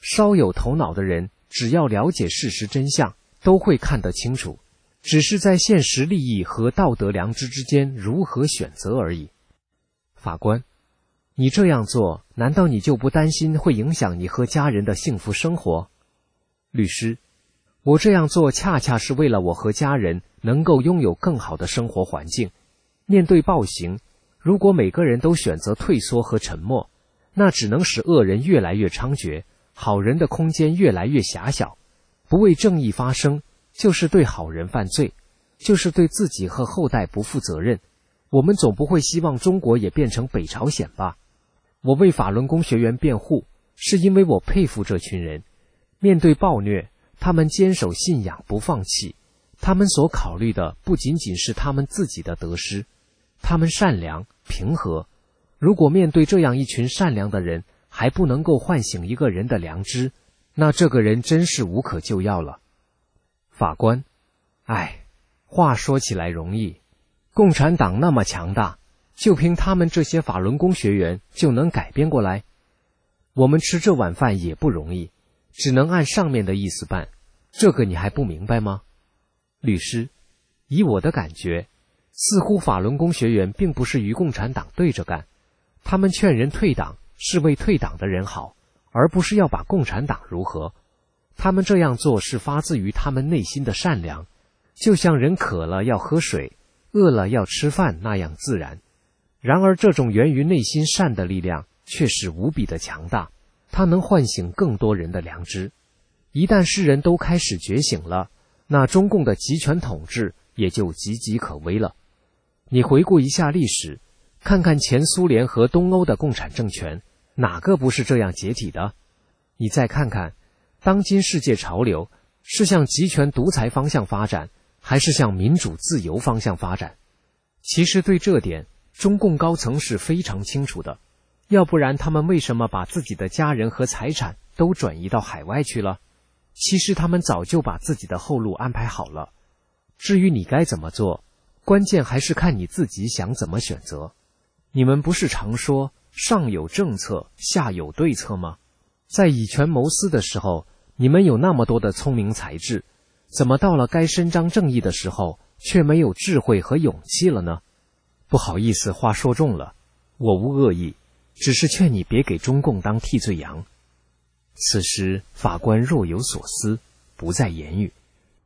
稍有头脑的人，只要了解事实真相，都会看得清楚，只是在现实利益和道德良知之间如何选择而已。法官，你这样做，难道你就不担心会影响你和家人的幸福生活？律师，我这样做恰恰是为了我和家人能够拥有更好的生活环境。面对暴行，如果每个人都选择退缩和沉默，那只能使恶人越来越猖獗，好人的空间越来越狭小。不为正义发声，就是对好人犯罪，就是对自己和后代不负责任。我们总不会希望中国也变成北朝鲜吧？我为法轮功学员辩护，是因为我佩服这群人。面对暴虐，他们坚守信仰不放弃，他们所考虑的不仅仅是他们自己的得失，他们善良平和。如果面对这样一群善良的人，还不能够唤醒一个人的良知，那这个人真是无可救药了。法官，话说起来容易，共产党那么强大，就凭他们这些法轮功学员就能改变过来？我们吃这碗饭也不容易，只能按上面的意思办，这个你还不明白吗？律师，以我的感觉，似乎法轮功学员并不是与共产党对着干，他们劝人退党是为退党的人好，而不是要把共产党如何。他们这样做是发自于他们内心的善良，就像人渴了要喝水，饿了要吃饭那样自然。然而这种源于内心善的力量却是无比的强大，它能唤醒更多人的良知。一旦世人都开始觉醒了，那中共的集权统治也就岌岌可危了。你回顾一下历史，看看前苏联和东欧的共产政权，哪个不是这样解体的？你再看看，当今世界潮流是向集权独裁方向发展，还是向民主自由方向发展？其实对这点，中共高层是非常清楚的，要不然他们为什么把自己的家人和财产都转移到海外去了？其实他们早就把自己的后路安排好了。至于你该怎么做，关键还是看你自己想怎么选择。你们不是常说上有政策，下有对策吗？在以权谋私的时候，你们有那么多的聪明才智，怎么到了该伸张正义的时候，却没有智慧和勇气了呢？不好意思，话说重了，我无恶意，只是劝你别给中共当替罪羊。此时法官若有所思，不再言语。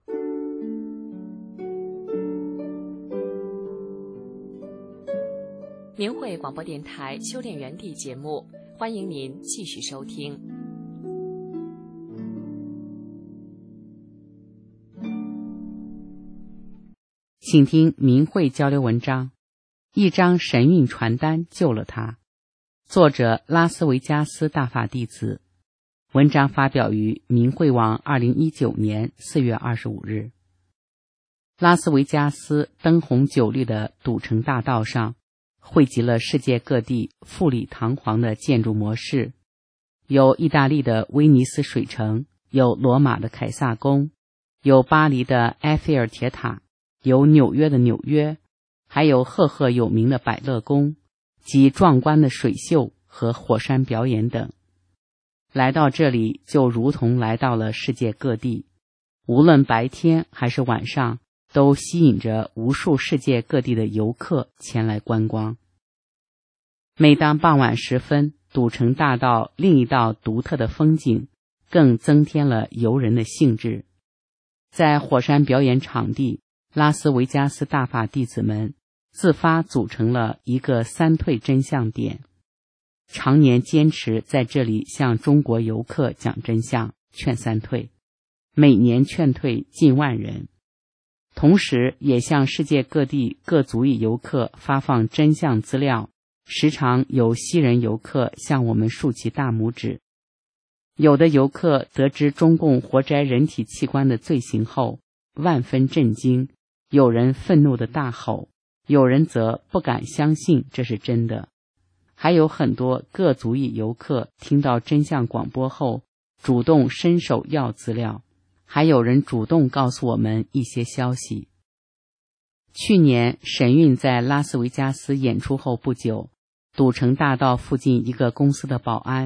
明慧广播电台修炼园地节目，欢迎您继续收听。 请听明慧交流文章，一张神韵传单救了他。作者拉斯维加斯大法弟子。文章发表于明慧网2019年4月25日。拉斯维加斯灯红酒绿的赌城大道上，汇集了世界各地富丽堂皇的建筑模式，有意大利的威尼斯水城，有罗马的凯撒宫，有巴黎的埃菲尔铁塔，有纽约的纽约，还有赫赫有名的百乐宫及壮观的水秀和火山表演等。来到这里就如同来到了世界各地，无论白天还是晚上，都吸引着无数世界各地的游客前来观光。每当傍晚时分，赌城大道另一道独特的风景更增添了游人的兴致。在火山表演场地，拉斯维加斯大法弟子们自发组成了一个三退真相点，常年坚持在这里向中国游客讲真相，劝三退，每年劝退近万人，同时也向世界各地各族裔游客发放真相资料，时常有西人游客向我们竖起大拇指。有的游客得知中共活摘人体器官的罪行后，万分震惊，有人愤怒地大吼，有人则不敢相信这是真的。还有很多各族裔游客听到真相广播后，主动伸手要资料，还有人主动告诉我们一些消息。去年神韵在拉斯维加斯演出后不久，赌城大道附近一个公司的保安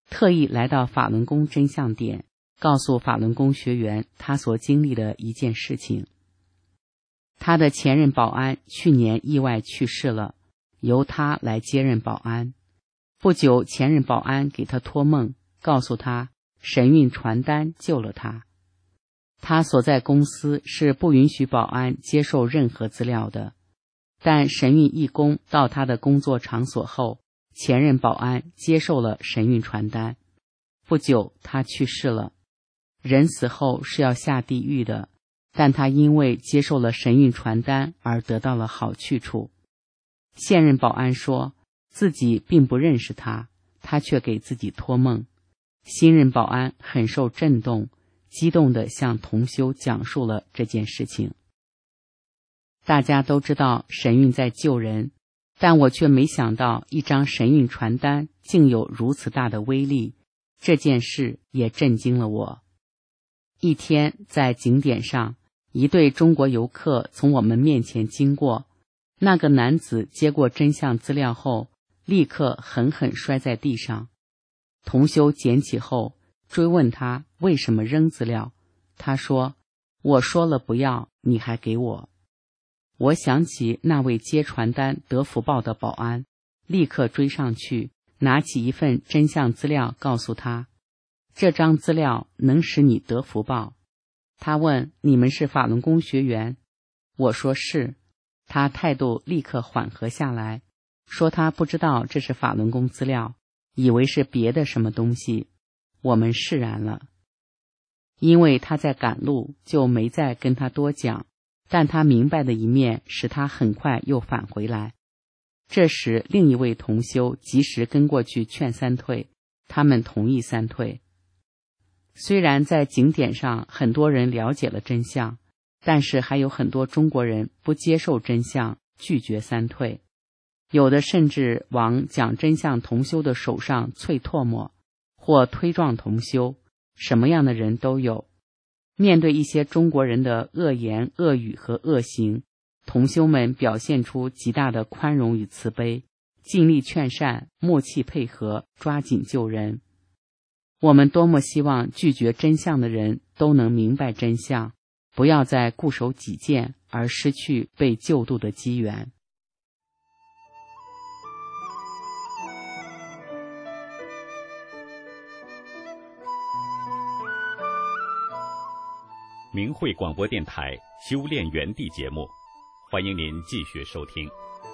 特意来到法轮功真相点，告诉法轮功学员他所经历的一件事情。他的前任保安去年意外去世了，由他来接任保安。不久，前任保安给他托梦，告诉他神运传单救了他。他所在公司是不允许保安接受任何资料的，但神运义工到他的工作场所后，前任保安接受了神运传单。不久，他去世了。人死后是要下地狱的，但他因为接受了神运传单而得到了好去处。现任保安说自己并不认识他，他却给自己托梦。新任保安很受震动，激动地向同修讲述了这件事情。大家都知道神运在救人，但我却没想到一张神运传单竟有如此大的威力，这件事也震惊了我。一天在景点上，一对中国游客从我们面前经过，那个男子接过真相资料后，立刻狠狠摔在地上。同修捡起后，追问他为什么扔资料，他说：“我说了不要，你还给我。”我想起那位接传单得福报的保安，立刻追上去，拿起一份真相资料告诉他，这张资料能使你得福报。他问：“你们是法轮功学员？”我说是。他态度立刻缓和下来，说他不知道这是法轮功资料，以为是别的什么东西。我们释然了。因为他在赶路，就没再跟他多讲，但他明白的一面使他很快又返回来。这时另一位同修及时跟过去劝三退，他们同意三退。虽然在景点上很多人了解了真相，但是还有很多中国人不接受真相，拒绝三退，有的甚至往讲真相同修的手上啐唾沫，或推撞同修，什么样的人都有。面对一些中国人的恶言恶语和恶行，同修们表现出极大的宽容与慈悲，尽力劝善，默契配合，抓紧救人。我们多么希望拒绝真相的人都能明白真相，不要再固守己见而失去被救度的机缘。 明慧广播电台修炼园地节目，欢迎您继续收听。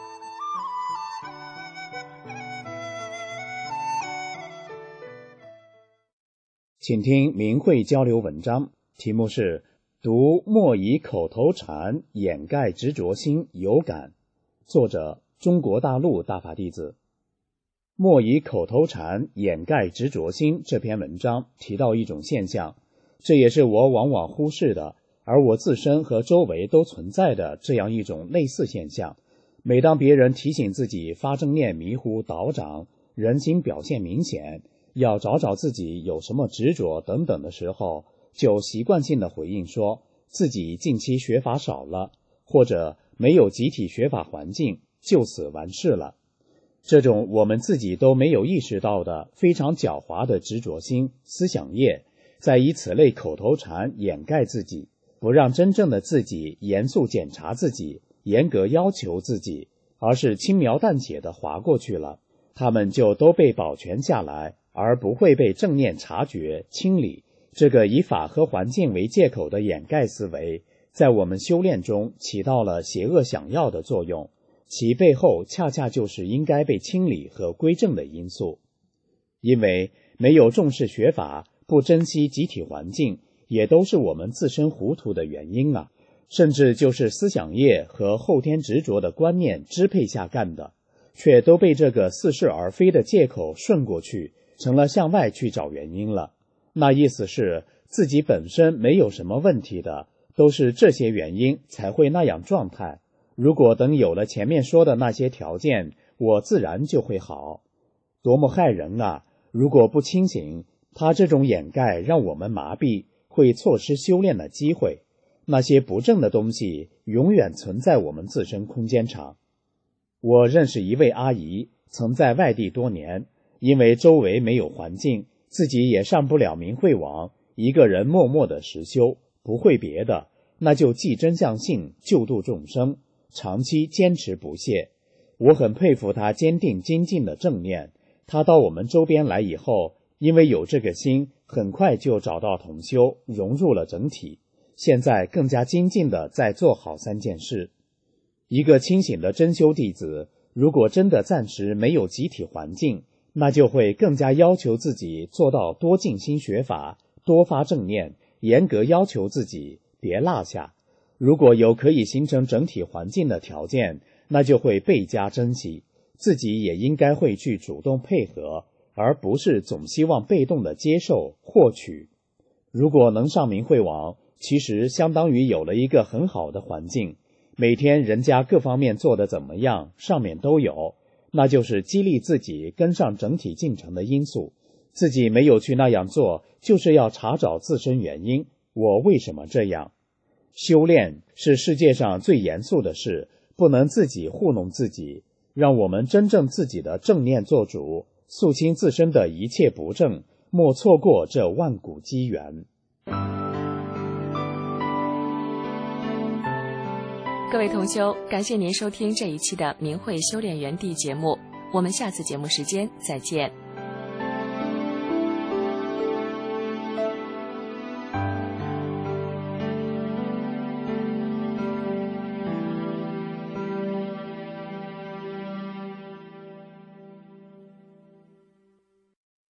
请听明慧交流文章，题目是读莫以口头禅掩盖执着心有感，作者中国大陆大法弟子。莫以口头禅掩盖执着心这篇文章提到一种现象，这也是我往往忽视的，而我自身和周围都存在的这样一种类似现象。每当别人提醒自己发正念迷糊倒掌，人心表现明显，要找找自己有什么执着等等的时候，就习惯性的回应说自己近期学法少了，或者没有集体学法环境，就此完事了。这种我们自己都没有意识到的非常狡猾的执着心、思想业，在以此类口头禅掩盖自己，不让真正的自己严肃检查自己，严格要求自己，而是轻描淡写的划过去了，他们就都被保全下来，而不会被正念察觉清理。这个以法和环境为借口的掩盖思维，在我们修炼中起到了邪恶想要的作用，其背后恰恰就是应该被清理和归正的因素。因为没有重视学法，不珍惜集体环境，也都是我们自身糊涂的原因啊，甚至就是思想业和后天执着的观念支配下干的，却都被这个似是而非的借口顺过去，成了向外去找原因了。那意思是自己本身没有什么问题的，都是这些原因才会那样状态。如果等有了前面说的那些条件，我自然就会好。多么害人啊！如果不清醒，他这种掩盖让我们麻痹，会错失修炼的机会。那些不正的东西永远存在我们自身空间场。我认识一位阿姨，曾在外地多年， 因为周围没有环境，自己也上不了明慧网，一个人默默的实修，不会别的，那就即真相性，救度众生，长期坚持不懈。我很佩服他坚定精进的正念。他到我们周边来以后，因为有这个心，很快就找到同修，融入了整体。现在更加精进的在做好3件事。一个清醒的真修弟子，如果真的暂时没有集体环境，那就会更加要求自己做到多静心学法，多发正念，严格要求自己，别落下。如果有可以形成整体环境的条件，那就会倍加珍惜，自己也应该会去主动配合，而不是总希望被动的接受获取。如果能上明慧网，其实相当于有了一个很好的环境，每天人家各方面做得怎么样，上面都有，那就是激励自己跟上整体进程的因素。自己没有去那样做，就是要查找自身原因，我为什么这样？修炼是世界上最严肃的事，不能自己糊弄自己，让我们真正自己的正念做主，肃清自身的一切不正，莫错过这万古机缘。 各位同修，感谢您收听这一期的明慧修炼园地节目，我们下次节目时间再见。